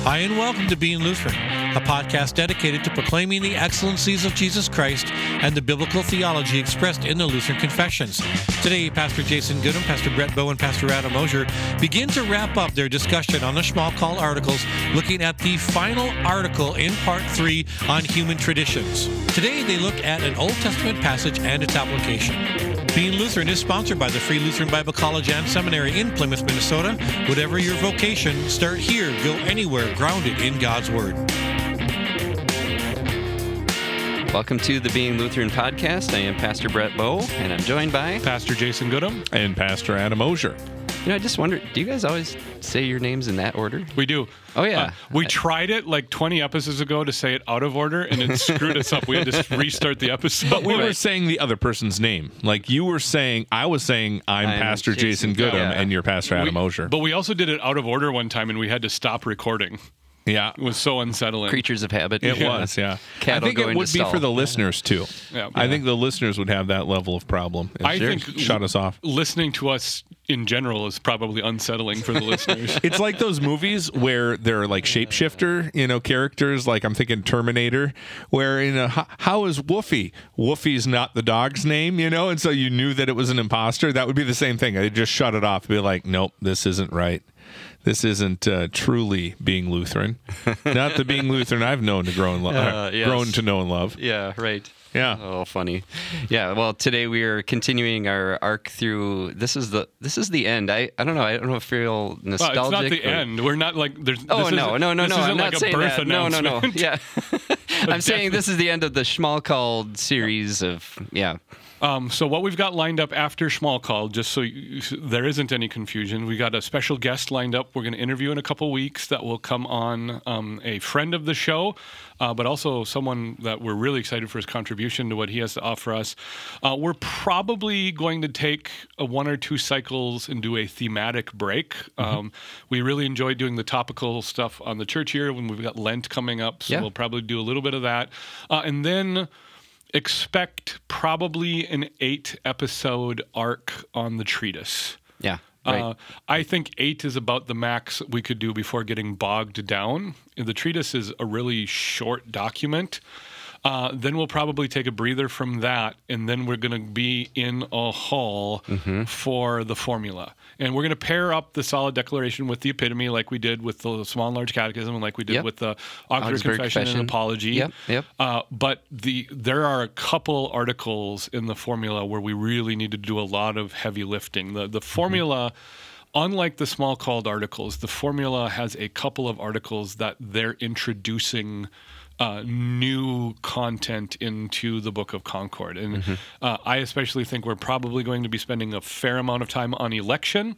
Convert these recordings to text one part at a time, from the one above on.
Hi, and welcome to Being Lutheran, a podcast dedicated to proclaiming the excellencies of Jesus Christ and the biblical theology expressed in the Lutheran Confessions. Today, Pastor Jason Goodham, Pastor Brett Bowe, and Pastor Adam Mosier begin to wrap up their discussion on the Schmalkald articles, looking at the final article in Part 3 on human traditions. Today, they look at an Old Testament passage and its application. Being Lutheran is sponsored by the Free Lutheran Bible College and Seminary in Plymouth, Minnesota. Whatever your vocation, start here, go anywhere, grounded in God's Word. Welcome to the Being Lutheran podcast. I am Pastor Brett Bowe, and I'm joined by Pastor Jason Goodham and Pastor Adam Mosier. You know, I just wondered, do you guys always say your names in that order? We do. Oh, yeah. We tried it like 20 episodes ago to say it out of order, and it screwed us up. We had to restart the episode. But we were saying the other person's name. Like you were saying, I was saying, I'm Pastor Jason Goodham, and you're Pastor Adam Mosier. But we also did it out of order one time, and we had to stop recording. Yeah. It was so unsettling. Creatures of habit. It was, yeah. Cattle I think it would be for the listeners, too. Yeah. I think the listeners would have that level of problem. I think shut us off. Listening to us in general is probably unsettling for the listeners. It's like those movies where they're like shapeshifter, characters, like I'm thinking Terminator, where, how is Woofy? Woofy's not the dog's name, and so you knew that it was an imposter. That would be the same thing. They'd just shut it off and be like, nope, this isn't right. This isn't truly being Lutheran. Not the being Lutheran I've known to grown to know and love. Yeah, right. Yeah. Oh, funny. Yeah. Well, today we are continuing our arc through. This is the end. I don't know. I don't know if I feel nostalgic. Well, it's not the end. We're not like there's. Oh, no. This isn't I'm like not a saying birth that. No. announcement. Yeah. I'm saying this is the end of the Schmalkald series of So what we've got lined up after Schmalkald, just so there isn't any confusion, we got a special guest lined up. We're going to interview in a couple weeks that will come on, a friend of the show, but also someone that we're really excited for his contribution to what he has to offer us. We're probably going to take one or two cycles and do a thematic break. We really enjoy doing the topical stuff on the church year when we've got Lent coming up, so we'll probably do a little bit of that. And then expect probably an 8-episode arc on the treatise. Yeah. Right. I think 8 is about the max we could do before getting bogged down. The treatise is a really short document. Then we'll probably take a breather from that, and then we're going to be in a hall for the formula. And we're going to pair up the solid declaration with the epitome like we did with the small and large catechism and like we did with the Augsburg Confession and Apology. Yep. But there are a couple articles in the formula where we really need to do a lot of heavy lifting. The formula... Unlike the Schmalkald articles, the formula has a couple of articles that they're introducing new content into the Book of Concord. And I especially think we're probably going to be spending a fair amount of time on election.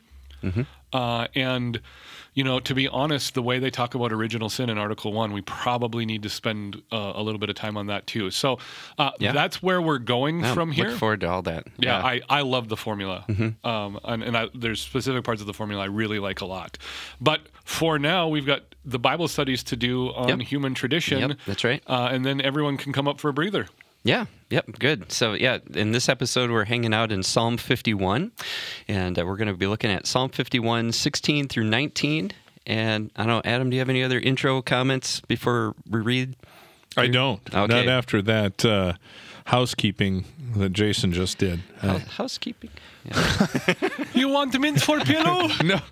And, to be honest, the way they talk about original sin in Article 1, we probably need to spend a little bit of time on that too. So that's where we're going from here. Look forward to all that. Yeah. I love the formula. There's specific parts of the formula I really like a lot. But for now, we've got the Bible studies to do on human tradition. Yep, that's right. And then everyone can come up for a breather. Yeah. Yep. Good. So, in this episode, we're hanging out in Psalm 51, and we're going to be looking at Psalm 51, 16 through 19. And I don't know, Adam, do you have any other intro comments before we read? I don't. Okay. Not after that housekeeping that Jason just did. Housekeeping? You want mints for pillow?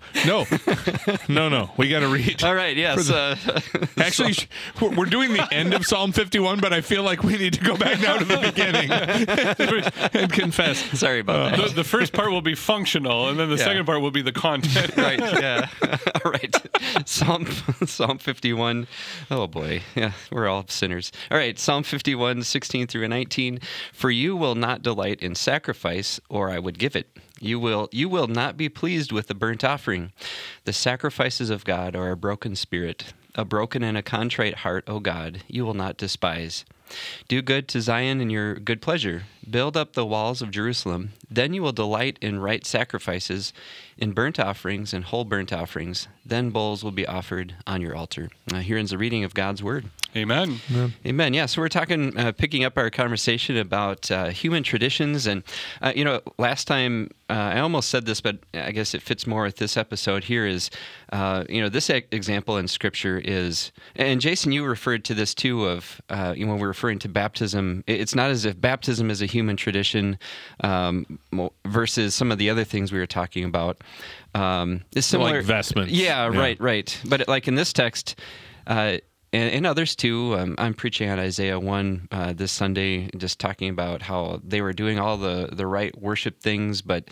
No. We got to read. All right, yes. Actually, we're doing the end of Psalm 51, but I feel like we need to go back now to the beginning and confess. Sorry about that. The first part will be functional, and then the second part will be the content. Right, yeah. All right. Psalm 51. Oh, boy. Yeah, we're all sinners. All right, Psalm 51, 16 through 19. For you will not delight in sacrifice, or I would give it. You will not be pleased with the burnt offering. The sacrifices of God are a broken spirit, a broken and a contrite heart, O God, you will not despise. Do good to Zion in your good pleasure. Build up the walls of Jerusalem. Then you will delight in right sacrifices, in burnt offerings and whole burnt offerings. Then bulls will be offered on your altar. Here ends the reading of God's word. Amen. Amen. Yeah, so we're talking, picking up our conversation about human traditions. And, last time I almost said this, but I guess it fits more with this episode here is, this example in Scripture is, and Jason, you referred to this too of, when we're referring to baptism, it's not as if baptism is a human tradition versus some of the other things we were talking about. It's similar. Like vestments. Yeah, right. But like in this text, and others too. I'm preaching on Isaiah 1 this Sunday, just talking about how they were doing all the right worship things, but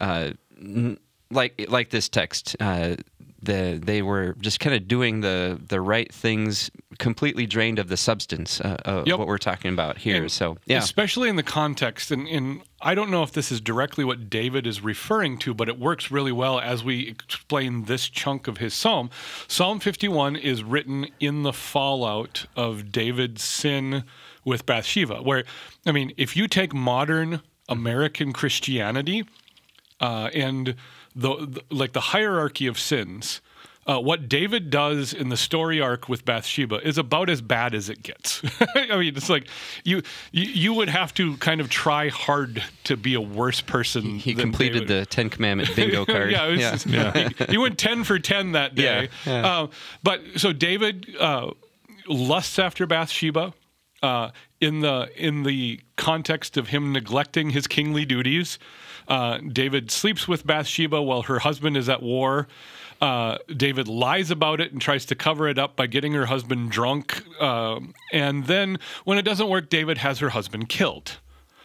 like this text, they were just kind of doing the right things, completely drained of the substance of what we're talking about here. And so, yeah. Especially in the context, and I don't know if this is directly what David is referring to, but it works really well as we explain this chunk of his psalm. Psalm 51 is written in the fallout of David's sin with Bathsheba, where, I mean, if you take modern American Christianity and the hierarchy of sins, what David does in the story arc with Bathsheba is about as bad as it gets. I mean, it's like you would have to kind of try hard to be a worse person. He completed the 10 Commandment bingo card. He went 10 for 10 that day. Yeah. But so David lusts after Bathsheba in the context of him neglecting his kingly duties. David sleeps with Bathsheba while her husband is at war. David lies about it and tries to cover it up by getting her husband drunk. And then when it doesn't work, David has her husband killed.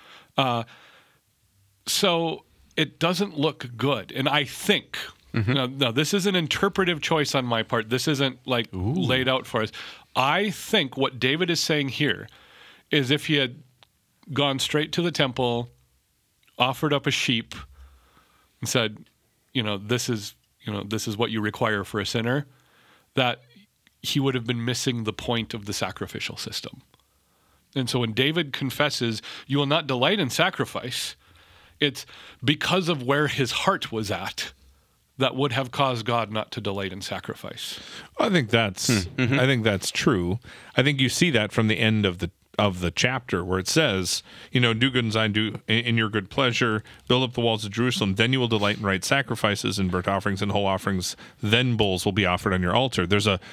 So it doesn't look good. And I think, now this is an interpretive choice on my part. This isn't like laid out for us. I think what David is saying here is if he had gone straight to the temple, offered up a sheep, and said, this is what you require for a sinner, that he would have been missing the point of the sacrificial system. And so when David confesses, you will not delight in sacrifice, it's because of where his heart was at that would have caused God not to delight in sacrifice. I think that's true. I think you see that from the end of the chapter where it says, do good and Zion, do in your good pleasure, build up the walls of Jerusalem, then you will delight in right sacrifices and burnt offerings and whole offerings, then bulls will be offered on your altar. There's a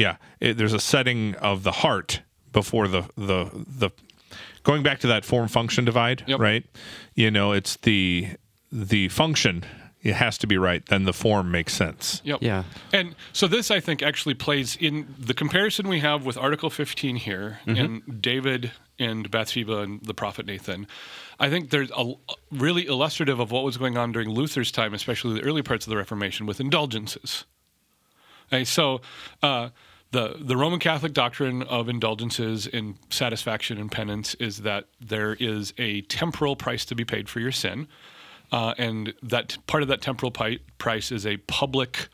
setting of the heart before the going back to that form function divide, right? It's the function. It has to be right. Then the form makes sense. Yep. Yeah. And so this, I think, actually plays in the comparison we have with Article 15 here and David and Bathsheba and the prophet Nathan. I think there's a really illustrative of what was going on during Luther's time, especially the early parts of the Reformation, with indulgences. Okay, so the Roman Catholic doctrine of indulgences in satisfaction and penance is that there is a temporal price to be paid for your sin. And that part of that temporal price is a public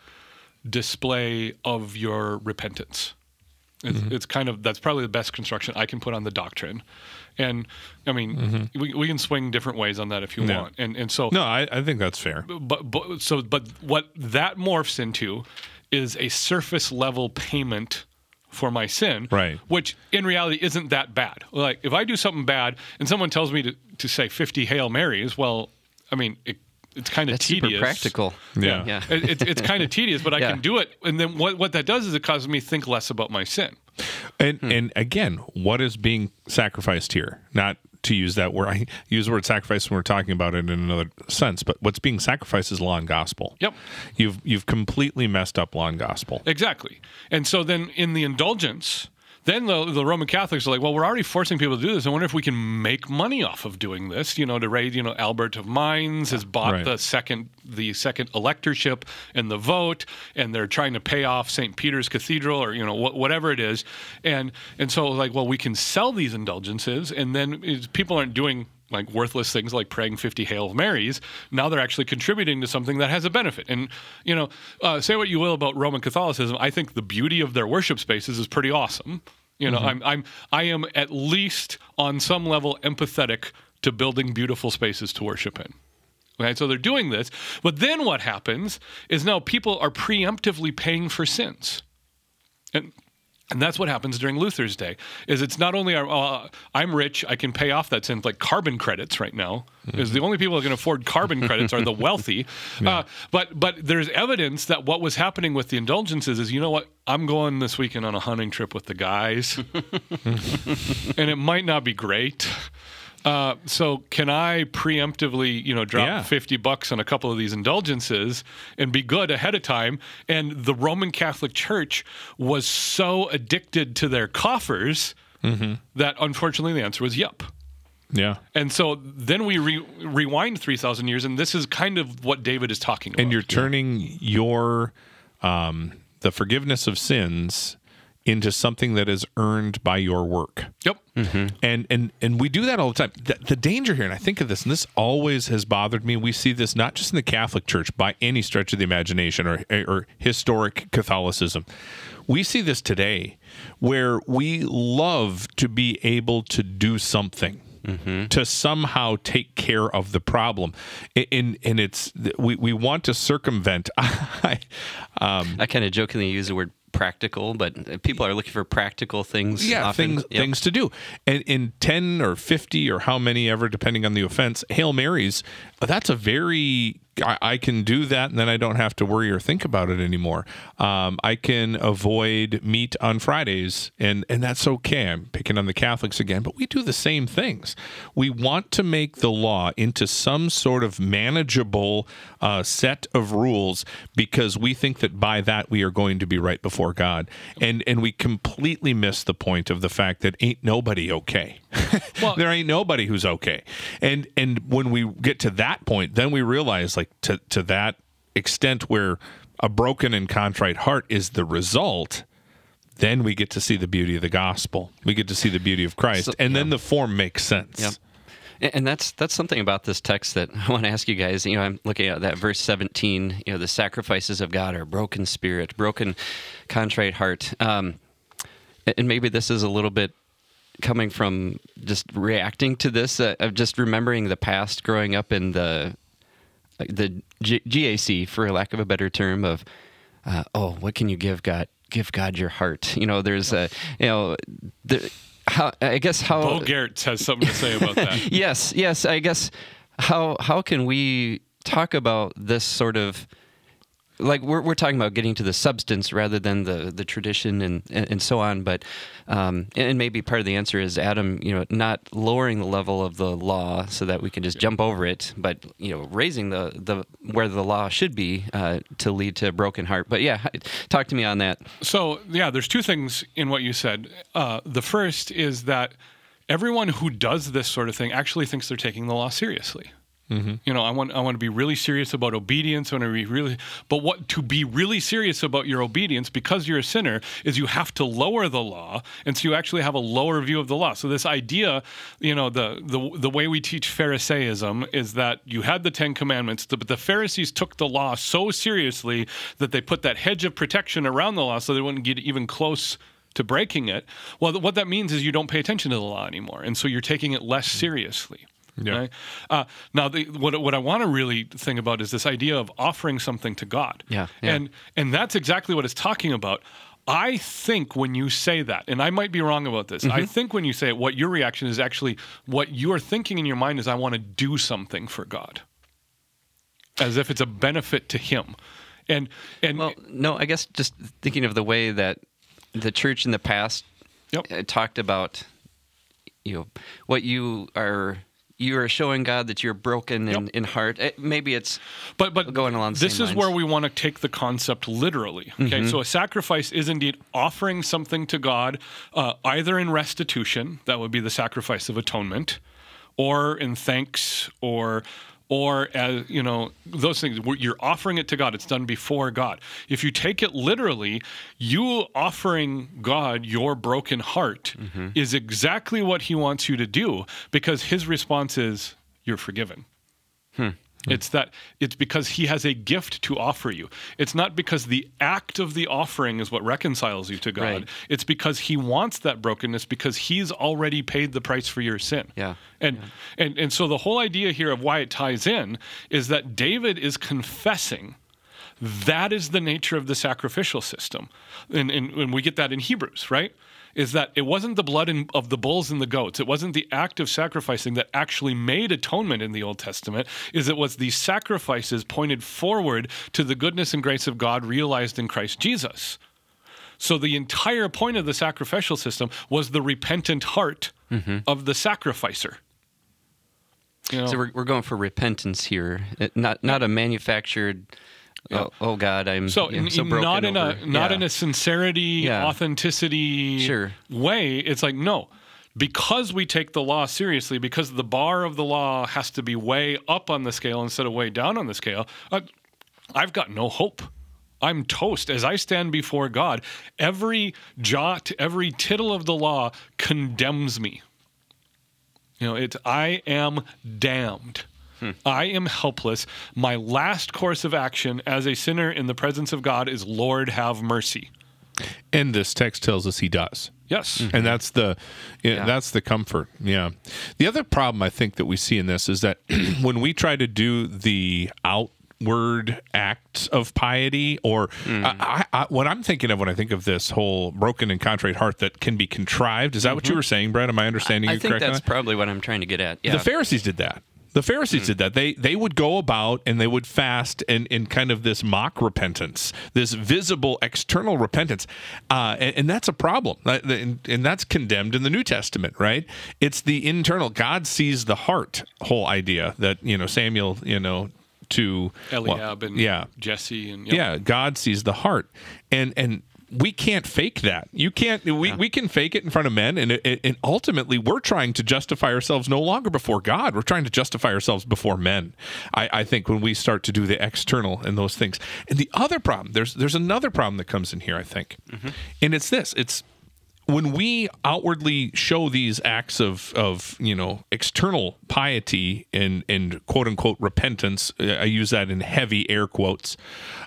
display of your repentance. It's kind of, that's probably the best construction I can put on the doctrine. And I mean, we can swing different ways on that if you want. And so, no, I think that's fair. But what that morphs into is a surface level payment for my sin, right? Which in reality isn't that bad. Like if I do something bad and someone tells me to say 50 Hail Marys, well, I mean, it's kind of tedious. Super practical. Yeah. It's kind of tedious, but I can do it. And then what that does is it causes me to think less about my sin. And again, what is being sacrificed here? Not to use that word. I use the word sacrifice when we're talking about it in another sense, but what's being sacrificed is law and gospel. Yep. You've completely messed up law and gospel. Exactly. And so then in the indulgence, then the Roman Catholics are like, well, we're already forcing people to do this. I wonder if we can make money off of doing this, to raise, Albert of Mainz has bought the second electorship and the vote, and they're trying to pay off St. Peter's Cathedral or, whatever it is. And so like, well, we can sell these indulgences, and then people aren't doing like worthless things like praying 50 Hail Marys. Now they're actually contributing to something that has a benefit. And, say what you will about Roman Catholicism, I think the beauty of their worship spaces is pretty awesome. I am at least on some level empathetic to building beautiful spaces to worship in. Okay, so they're doing this. But then what happens is now people are preemptively paying for sins. And And that's what happens during Luther's day, is it's not only I'm rich, I can pay off that sin, like carbon credits right now, is the only people who can afford carbon credits are the wealthy. Yeah. But there's evidence that what was happening with the indulgences is, you know what, I'm going this weekend on a hunting trip with the guys, and it might not be great. So can I preemptively, drop $50 on a couple of these indulgences and be good ahead of time? And the Roman Catholic Church was so addicted to their coffers that unfortunately the answer was yep. Yeah. And so then we rewind 3,000 years, and this is kind of what David is talking about. And you're turning your the forgiveness of sins into something that is earned by your work. Yep. And we do that all the time. The danger here, and I think of this, and this always has bothered me, we see this not just in the Catholic Church by any stretch of the imagination or historic Catholicism. We see this today where we love to be able to do something. To somehow take care of the problem, and it's we want to circumvent. I kind of jokingly use the word practical, but people are looking for practical things. Yeah, often. things to do. And in 10 or 50 or how many ever, depending on the offense, Hail Marys, that's a very... I can do that, and then I don't have to worry or think about it anymore. I can avoid meat on Fridays, and that's okay. I'm picking on the Catholics again, but we do the same things. We want to make the law into some sort of manageable set of rules because we think that by that we are going to be right before God. And we completely miss the point of the fact that ain't nobody okay. Well, there ain't nobody who's okay. And when we get to that point, then we realize, like, to that extent where a broken and contrite heart is the result, then we get to see the beauty of the gospel. We get to see the beauty of Christ, then the form makes sense. Yep. And that's something about this text that I want to ask you guys. I'm looking at that verse 17. The sacrifices of God are broken spirit, broken, contrite heart. And maybe this is a little bit coming from just reacting to this, of just remembering the past, growing up in the GAC, for lack of a better term, of what can you give God? Give God your heart. There's Bo Gertz has something to say about that. Yes. I guess how can we talk about this sort of, like, we're talking about getting to the substance rather than the tradition and so on, but and maybe part of the answer is Adam, not lowering the level of the law so that we can just jump over it, but raising the where the law should be to lead to a broken heart. But talk to me on that. So there's two things in what you said. The first is that everyone who does this sort of thing actually thinks they're taking the law seriously. I want to be really serious about obedience. To be really serious about your obedience, because you're a sinner, is you have to lower the law, and so you actually have a lower view of the law. So this idea, the way we teach Pharisaism is that you had the 10 Commandments, but the Pharisees took the law so seriously that they put that hedge of protection around the law so they wouldn't get even close to breaking it. Well, what that means is you don't pay attention to the law anymore, and so you're taking it less seriously. Yeah. Right? Now, what I want to really think about is this idea of offering something to God. Yeah. And that's exactly what it's talking about. I think when you say that, and I might be wrong about this, I think when you say it, what your reaction is actually, what you're thinking in your mind is, I want to do something for God, as if it's a benefit to Him. And well, no, I guess just thinking of the way that the church in the past talked about, what you are showing God that you're broken in heart. Maybe it's but going along the same lines. This is where we want to take the concept literally. Okay, so a sacrifice is indeed offering something to God, either in restitution, that would be the sacrifice of atonement, or in thanks, or as those things. You're offering it to God. It's done before God. If you take it literally, you offering God your broken heart is exactly what He wants you to do, because His response is, you're forgiven. It's because He has a gift to offer you. It's not because the act of the offering is what reconciles you to God. Right. It's because He wants that brokenness, because He's already paid the price for your sin. Yeah. And so the whole idea here of why it ties in is that David is confessing That is the nature of the sacrificial system. And we get that in Hebrews, right? Is that it wasn't the blood of the bulls and the goats. It wasn't the act of sacrificing that actually made atonement in the Old Testament. It was these sacrifices pointed forward to the goodness and grace of God realized in Christ Jesus. So the entire point of the sacrificial system was the repentant heart of the sacrificer. You know? So we're going for repentance here, not a manufactured. Yeah. Oh God, I'm so broken not in over. a sincerity, authenticity way. It's like, no, because we take the law seriously, because the bar of the law has to be way up on the scale instead of way down on the scale. I've got no hope. I'm toast. As I stand before God, every jot, every tittle of the law condemns me. I am damned. I am helpless. My last course of action as a sinner in the presence of God is, Lord, have mercy. And this text tells us he does. Yes. And that's the comfort. Yeah. The other problem I think that we see in this is that when we try to do the outward acts of piety, or what I'm thinking of when I think of this whole broken and contrite heart that can be contrived, is that what you were saying, Brett? Am I understanding you correctly? I think that's probably what I'm trying to get at. Yeah. The Pharisees did that. Did that. They would go about and they would fast in kind of this mock repentance, this visible external repentance. And that's a problem. And that's condemned in the New Testament, right? It's the internal. God sees the heart whole idea that, Samuel, to Eliab and Jesse. And God sees the heart. And we can't fake that. You can't. We can fake it in front of men, and ultimately, we're trying to justify ourselves no longer before God. We're trying to justify ourselves before men. I think when we start to do the external and those things, and the other problem, there's another problem that comes in here. I think, and it's this. It's when we outwardly show these acts of external piety and quote unquote repentance. I use that in heavy air quotes.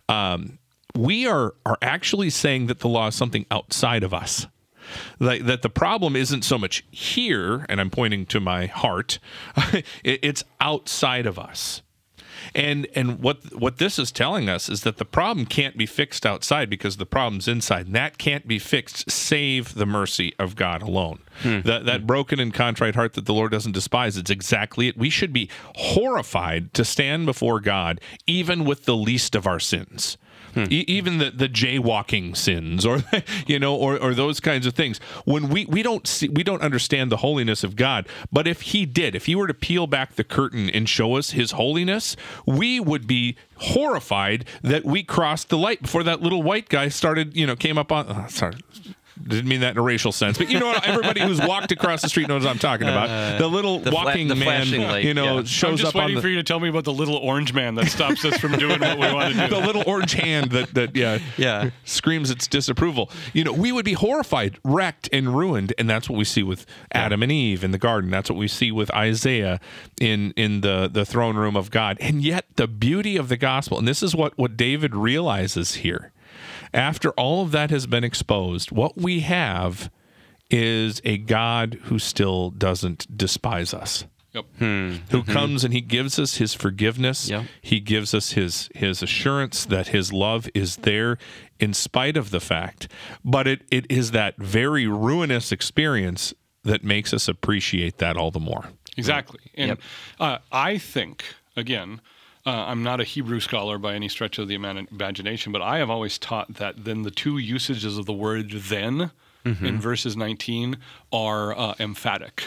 We are actually saying that the law is something outside of us. Like that the problem isn't so much here, and I'm pointing to my heart, it's outside of us. And what this is telling us is that the problem can't be fixed outside because the problem's inside. And that can't be fixed save the mercy of God alone. That broken and contrite heart that the Lord doesn't despise, it's exactly it. We should be horrified to stand before God even with the least of our sins. Even the jaywalking sins, or or those kinds of things. When we don't understand the holiness of God, but if He were to peel back the curtain and show us His holiness, we would be horrified that we crossed the light before that little white guy came up on. Sorry. Didn't mean that in a racial sense, but everybody who's walked across the street knows what I'm talking about. The little walking man, shows I'm just up on waiting for you to tell me about the little orange man that stops us from doing what we want to do. The little orange hand that screams its disapproval. We would be horrified, wrecked, and ruined, and that's what we see with Adam and Eve in the garden. That's what we see with Isaiah in the throne room of God. And yet, the beauty of the gospel, and this is what David realizes here. After all of that has been exposed, what we have is a God who still doesn't despise us. Yep. Who comes and he gives us his forgiveness. Yep. He gives us his assurance that his love is there in spite of the fact. But it is that very ruinous experience that makes us appreciate that all the more. Exactly. And I think, again, I'm not a Hebrew scholar by any stretch of the imagination, but I have always taught that then the two usages of the word then in verses 19 are emphatic.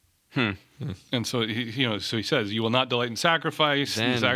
And so he says, "You will not delight in sacrifice."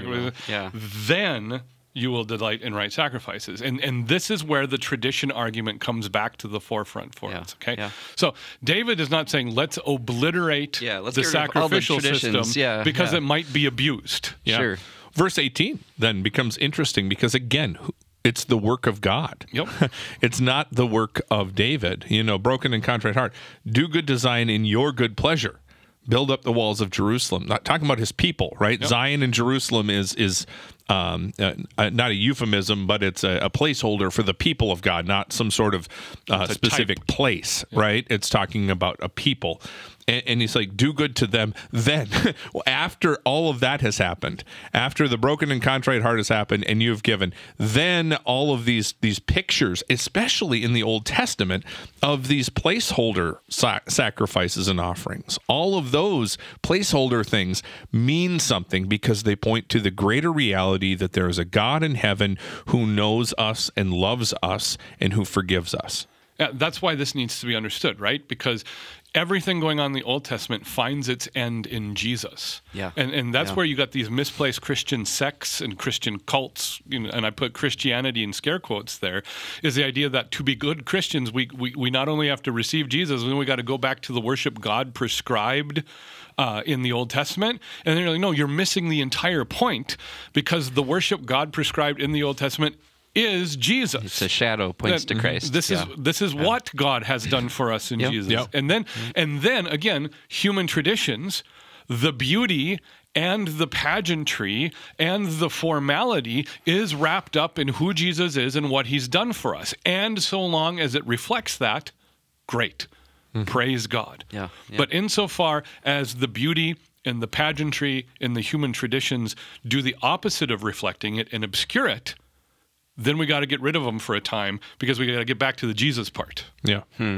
Then you will delight in right sacrifices. And this is where the tradition argument comes back to the forefront for us. Okay, so David is not saying let's obliterate the sacrificial system because it might be abused. Sure. Verse 18 then becomes interesting because, again, it's the work of God. Yep. It's not the work of David. Broken and contrite heart. Do good design in your good pleasure. Build up the walls of Jerusalem. Not talking about his people, right? Yep. Zion and Jerusalem is not a euphemism, but it's a placeholder for the people of God, not some sort of specific place, right? It's talking about a people. And he's like, do good to them. Then, after all of that has happened, after the broken and contrite heart has happened and you've given, then all of these pictures, especially in the Old Testament, of these placeholder sacrifices and offerings, all of those placeholder things mean something because they point to the greater reality that there is a God in heaven who knows us and loves us and who forgives us. That's why this needs to be understood, right? Because everything going on in the Old Testament finds its end in Jesus. Yeah. And that's where you got these misplaced Christian sects and Christian cults, and I put Christianity in scare quotes there, is the idea that to be good Christians, we not only have to receive Jesus, then we got to go back to the worship God prescribed in the Old Testament. And they're like, no, you're missing the entire point, because the worship God prescribed in the Old Testament is Jesus. It's a shadow, points to Christ. This is what God has done for us in Jesus. Yep. And then again, human traditions, the beauty and the pageantry and the formality is wrapped up in who Jesus is and what he's done for us. And so long as it reflects that, great. Praise God. Yeah. But insofar as the beauty and the pageantry and the human traditions do the opposite of reflecting it and obscure it, then we got to get rid of them for a time, because we got to get back to the Jesus part. Yeah.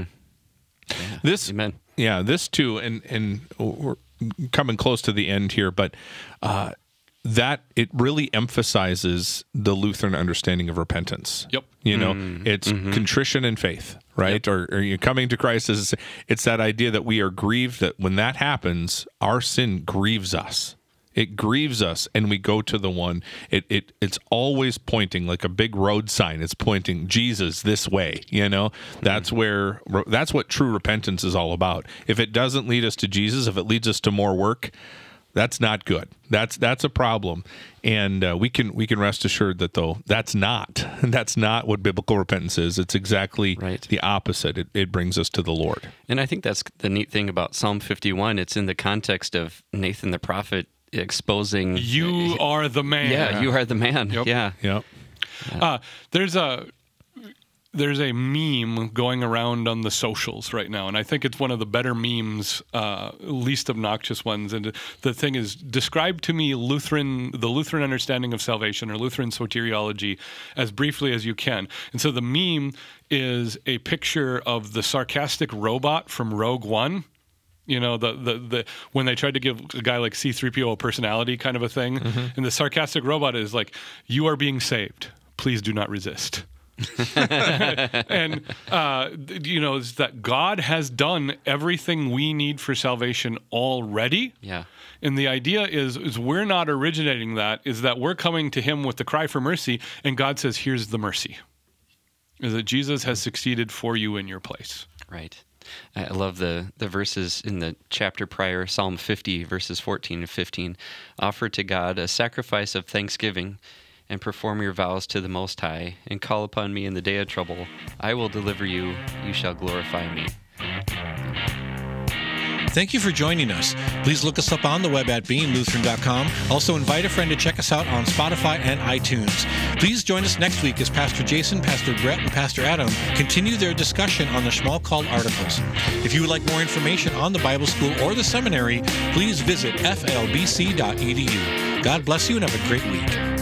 This, Amen. Yeah, this too, and we're coming close to the end here, but that it really emphasizes the Lutheran understanding of repentance. Yep. It's contrition and faith, right? Or you coming to Christ it's that idea that we are grieved, that when that happens, our sin grieves us. It grieves us, and we go to the one. It's always pointing like a big road sign. It's pointing Jesus this way. That's what true repentance is all about. If it doesn't lead us to Jesus, if it leads us to more work, that's not good. That's a problem, and we can rest assured that though that's not what biblical repentance is. It's exactly the opposite. It brings us to the Lord. And I think that's the neat thing about Psalm 51. It's in the context of Nathan the prophet exposing, you are the man. Yeah, you are the man. Yep. Yeah. Yep. There's a meme going around on the socials right now, and I think it's one of the better memes, least obnoxious ones. And the thing is, describe to me the Lutheran understanding of salvation, or Lutheran soteriology, as briefly as you can. And so the meme is a picture of the sarcastic robot from Rogue One. The when they tried to give a guy like C-3PO a personality kind of a thing, and the sarcastic robot is like, "You are being saved. Please do not resist." And is that God has done everything we need for salvation already. Yeah. And the idea is we're not originating that. Is that we're coming to Him with the cry for mercy, and God says, "Here's the mercy." Is that Jesus has succeeded for you in your place. Right. I love the verses in the chapter prior, Psalm 50, verses 14 and 15. Offer to God a sacrifice of thanksgiving, and perform your vows to the Most High, and call upon me in the day of trouble. I will deliver you. You shall glorify me. Thank you for joining us. Please look us up on the web at beinglutheran.com. Also invite a friend to check us out on Spotify and iTunes. Please join us next week as Pastor Jason, Pastor Brett, and Pastor Adam continue their discussion on the Schmalkald articles. If you would like more information on the Bible School or the seminary, please visit flbc.edu. God bless you and have a great week.